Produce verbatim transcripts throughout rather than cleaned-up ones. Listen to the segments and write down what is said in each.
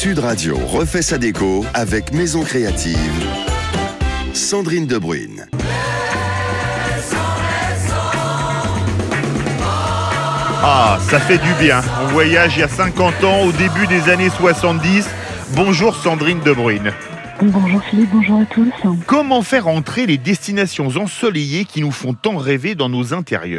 Sud Radio refait sa déco avec Maison Créative. Sandrine De Bruyne. Ah, ça fait du bien. On voyage il y a cinquante ans, au début des années soixante-dix. Bonjour Sandrine De Bruyne. Bonjour Philippe, bonjour à tous. Comment faire entrer les destinations ensoleillées qui nous font tant rêver dans nos intérieurs ?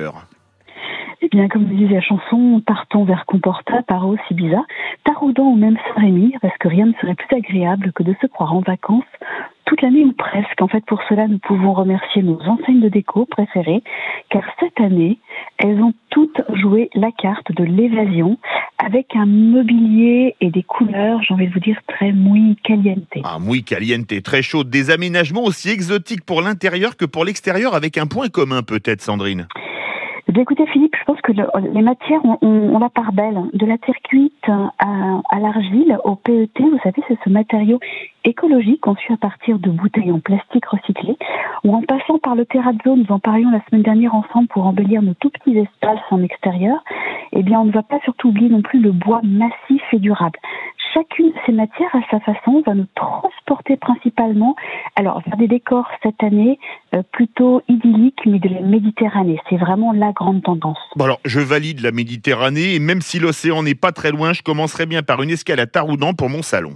Eh bien, comme disait la chanson, partons vers Comporta, Paros, Ibiza, Taroudan ou même Saint-Rémy, parce que rien ne serait plus agréable que de se croire en vacances toute l'année ou presque. En fait, pour cela, nous pouvons remercier nos enseignes de déco préférées, car cette année, elles ont toutes joué la carte de l'évasion, avec un mobilier et des couleurs, j'ai envie de vous dire, très muy caliente. Ah, muy caliente, très chaud. Des aménagements aussi exotiques pour l'intérieur que pour l'extérieur, avec un point commun peut-être, Sandrine. Eh bien, écoutez Philippe, je pense que le, les matières ont, ont, ont la part belle. De la terre cuite à, à l'argile, au P E T, vous savez, c'est ce matériau écologique conçu à partir de bouteilles en plastique recyclé, ou en passant par le terrazzo, nous en parlions la semaine dernière ensemble pour embellir nos tout petits espaces en extérieur, eh bien, on ne va pas surtout oublier non plus le bois massif et durable. Chacune de ces matières, à sa façon, va nous transporter principalement alors vers des décors cette année euh, plutôt idylliques, mais de la Méditerranée. C'est vraiment la grande tendance. Bon alors, je valide la Méditerranée, et même si l'océan n'est pas très loin, je commencerai bien par une escale à Taroudan pour mon salon.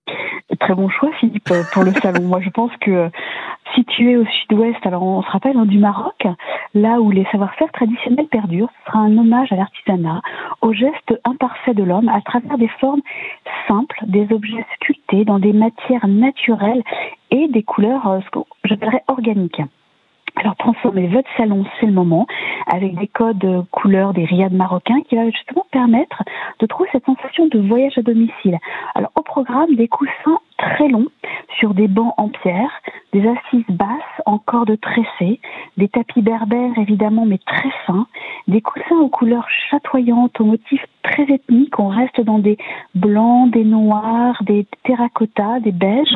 Très bon choix, Philippe, pour le salon. Moi, je pense que situé au sud-ouest, alors on se rappelle hein, du Maroc, là où les savoir-faire traditionnels perdurent, ce sera un hommage à l'artisanat, au geste imparfait de l'homme, à travers des formes simples, des objets sculptés dans des matières naturelles et des couleurs, euh, ce que j'appellerais organiques. Alors, transformer votre salon, c'est le moment, avec des codes euh, couleurs des riads marocains qui va justement permettre de trouver cette sensation de voyage à domicile. Alors, au programme, des coussins très longs sur des bancs en pierre, des assises basses en corde tressée, des tapis berbères évidemment mais très fins, des coussins aux couleurs chatoyantes, aux motifs très ethniques. On reste dans des blancs, des noirs, des terracottas, des beiges.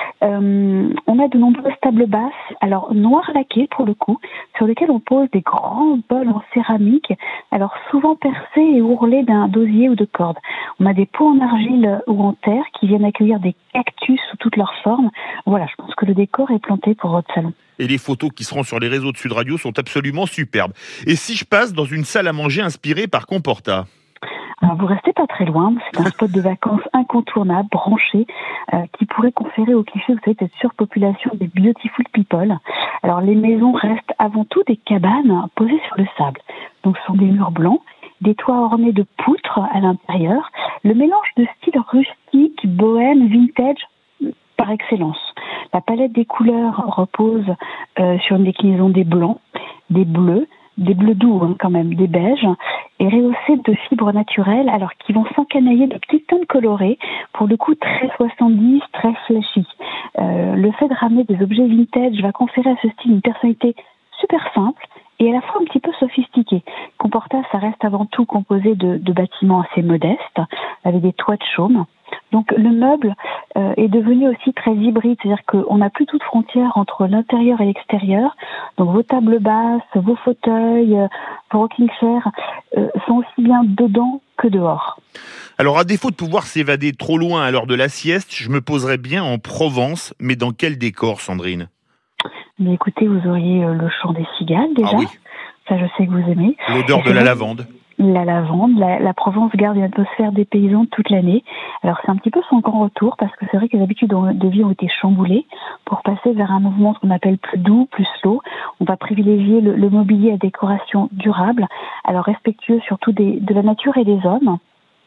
Euh, on a de nombreuses tables basses, alors noires laquées pour le coup, sur lesquelles on pose des grands bols en céramique, alors souvent percés et ourlés d'un dosier ou de cordes. On a des pots en argile ou en terre qui viennent accueillir des cactus sous toutes leurs formes. Voilà, je pense que le décor est planté pour votre salon. Et les photos qui seront sur les réseaux de Sud Radio sont absolument superbes. Et si je passe dans une salle à manger inspirée par Comporta ? Alors, vous restez pas très loin, c'est un spot de vacances incontournable, branché, euh, qui pourrait conférer au cliché, vous savez, cette surpopulation des beautiful people. Alors, les maisons restent avant tout des cabanes posées sur le sable. Donc, ce sont des murs blancs, des toits ornés de poutres à l'intérieur, le mélange de style rustique, bohème, vintage, par excellence. La palette des couleurs repose euh, sur une déclinaison des blancs, des bleus, des bleus doux hein, quand même, des beiges, et rehaussés de fibres naturelles, alors qui vont s'encanailler de petites teintes colorées, pour le coup très soixante-dix, très flashy. Euh, le fait de ramener des objets vintage va conférer à ce style une personnalité super simple et à la fois un petit peu sophistiquée. Comporta, ça reste avant tout composé de, de bâtiments assez modestes, avec des toits de chaume. Donc le meuble euh, est devenu aussi très hybride, c'est-à-dire qu'on n'a plus toute frontière entre l'intérieur et l'extérieur. Donc vos tables basses, vos fauteuils, euh, vos rocking chairs euh, sont aussi bien dedans que dehors. Alors à défaut de pouvoir s'évader trop loin à l'heure de la sieste, je me poserais bien en Provence, mais dans quel décor, Sandrine ? Mais écoutez, vous auriez euh, le chant des cigales déjà, ah oui. Ça je sais que vous aimez. L'odeur de la lavande. La lavande, la, la Provence garde une atmosphère dépaysante toute l'année. Alors c'est un petit peu son grand retour parce que c'est vrai que les habitudes de vie ont été chamboulées pour passer vers un mouvement ce qu'on appelle plus doux, plus slow. On va privilégier le, le mobilier à décoration durable, alors respectueux surtout des, de la nature et des hommes.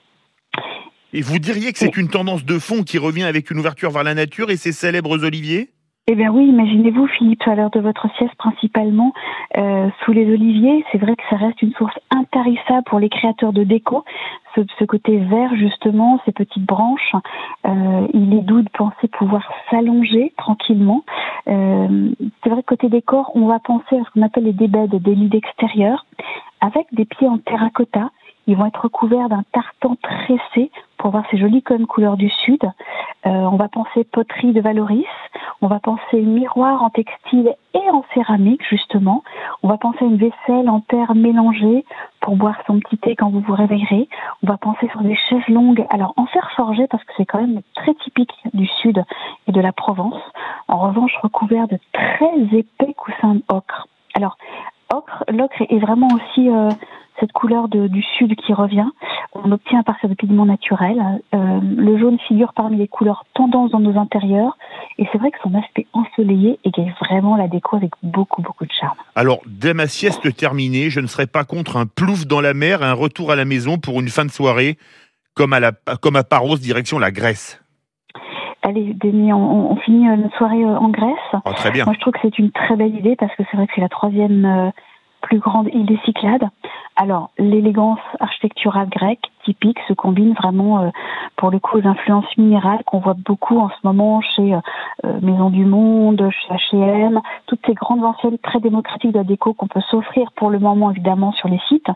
Et vous diriez que c'est et... une tendance de fond qui revient avec une ouverture vers la nature et ses célèbres oliviers ? Eh bien oui, imaginez-vous Philippe, à l'heure de votre sieste principalement euh, sous les oliviers, c'est vrai que ça reste une source intarissable pour les créateurs de déco, ce, ce côté vert justement, ces petites branches, euh, il est doux de penser pouvoir s'allonger tranquillement. Euh, c'est vrai que côté décor, on va penser à ce qu'on appelle les débèdes, des lits d'extérieur, avec des pieds en terracotta. Ils vont être recouverts d'un tartan tressé pour voir ces jolies cônes couleur du sud. Euh, on va penser poterie de Valoris On va penser miroir en textile et en céramique, justement. On va penser une vaisselle en terre mélangée pour boire son petit thé quand vous vous réveillerez. On va penser sur des chaises longues, alors en fer forgé, parce que c'est quand même très typique du Sud et de la Provence. En revanche, recouvert de très épais coussins ocre. Alors, ocre, l'ocre est vraiment aussi euh, cette couleur de, du Sud qui revient. On obtient à partir de pigments naturels. Euh, le jaune figure parmi les couleurs tendances dans nos intérieurs. Et c'est vrai que son aspect ensoleillé égaye vraiment la déco avec beaucoup, beaucoup de charme. Alors, dès ma sieste terminée, je ne serais pas contre un plouf dans la mer et un retour à la maison pour une fin de soirée, comme à, la, comme à Paros, direction la Grèce. Allez, Denis, on, on finit notre soirée en Grèce. Oh, très bien. Moi, je trouve que c'est une très belle idée parce que c'est vrai que c'est la troisième euh, plus grande île des Cyclades. Alors, l'élégance architecturale grecque typique se combine vraiment, euh, pour le coup, aux influences minérales qu'on voit beaucoup en ce moment chez euh, Maison du Monde, chez H et M, toutes ces grandes enseignes très démocratiques de la déco qu'on peut s'offrir pour le moment, évidemment, sur les sites.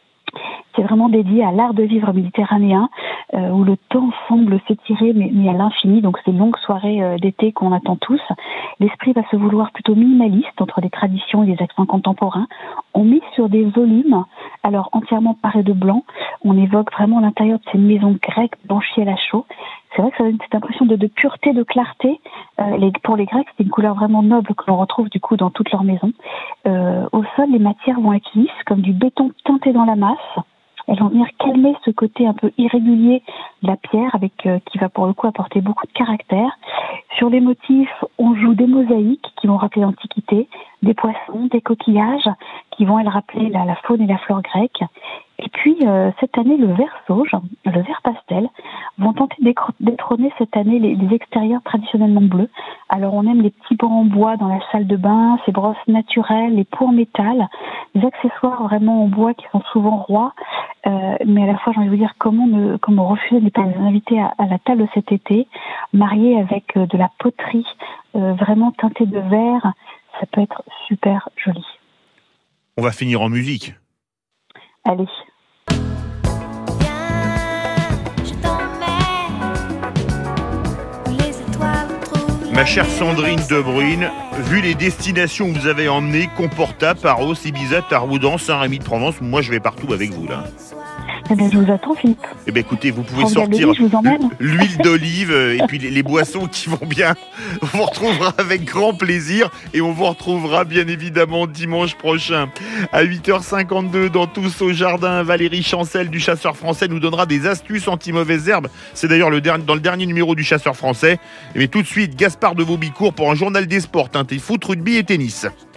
C'est vraiment dédié à l'art de vivre méditerranéen, euh, où le temps semble s'étirer, mais, mais à l'infini. Donc, ces longues soirées euh, d'été qu'on attend tous. L'esprit va se vouloir plutôt minimaliste entre les traditions et les accents contemporains. On mise sur des volumes, alors entièrement parés de blanc. On évoque vraiment l'intérieur de ces maisons grecques blanchies à la chaux. C'est vrai que ça donne cette impression de, de pureté, de clarté. Euh, les, pour les Grecs, c'est une couleur vraiment noble que l'on retrouve du coup dans toutes leurs maisons. Euh, au sol, les matières vont être lisses, comme du béton teinté dans la masse. Elles vont venir calmer ce côté un peu irrégulier de la pierre, avec euh, qui va pour le coup apporter beaucoup de caractère. Sur les motifs, on joue des mosaïques qui vont rappeler l'Antiquité, des poissons, des coquillages qui vont, elles, rappeler la, la faune et la flore grecque. Et puis, euh, cette année, le vert sauge, le vert pastel, vont tenter détrôner cette année les, les extérieurs traditionnellement bleus. Alors, on aime les petits bancs en bois dans la salle de bain, ces brosses naturelles, les pots en métal, les accessoires vraiment en bois qui sont souvent rois. Euh, mais à la fois, j'ai envie de vous dire, comment, ne, comment refuser de ne pas les inviter à, à la table cet été, mariés avec euh, de la poterie euh, vraiment teintée de vert. Ça peut être super joli. On va finir en musique. Allez. Ma chère Sandrine De Bruyne, vu les destinations où vous avez emmené, Comporta, Paros, Ibiza, Taroudan, Saint-Rémy-de-Provence, moi je vais partout avec vous là. Eh bien, je vous attends, Philippe. Eh bien, écoutez, vous pouvez En sortir Gabelli, je vous emmène. l'huile d'olive et puis les, les boissons qui vont bien. On vous retrouvera avec grand plaisir et on vous retrouvera bien évidemment dimanche prochain. À huit heures cinquante-deux, dans Tous au Jardin, Valérie Chancel du Chasseur Français nous donnera des astuces anti-mauvaises herbes. C'est d'ailleurs le dernier, dans le dernier numéro du Chasseur Français. Mais tout de suite, Gaspard de Vaubicourt pour un journal des sports teinté foot, rugby et tennis.